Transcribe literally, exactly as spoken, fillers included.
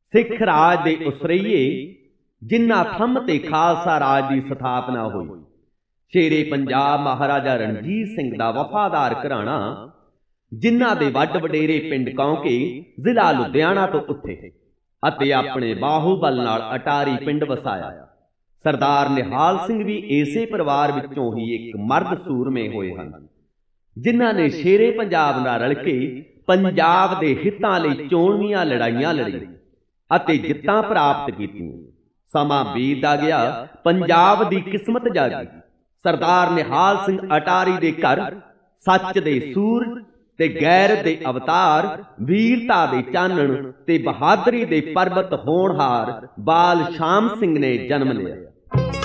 सिख राज दे उसरइये जिन्ना थम ते खालसा राज की स्थापना हुई। शेरे पंजाब महाराजा रणजीत सिंह दा वफादार घराना जिन्ना दे वड वडेरे पिंड कौंके जिला लुधियाना तो उत्थे अते अपने बाहुबल नाल अटारी पिंड वसाया। सरदार निहाल सिंह भी इसे परिवार विचों ही एक मर्द सूरमे होए हन जिन्हां ने शेरे पंजाब नाल रल के पंजाब दे हितां लई चोणवीआं लड़ाइयां लड़ी अते जित्तां प्राप्त कीतीआं। समां बीतदा गया, पंजाब दी किस्मत जागी। सरदार निहाल सिंह अटारी दे घर सच दे सूर ते गैरत दे अवतार, वीरता दे चानण ते बहादरी दे परबत होणहार बाल शाम सिंह ने जन्म लिया।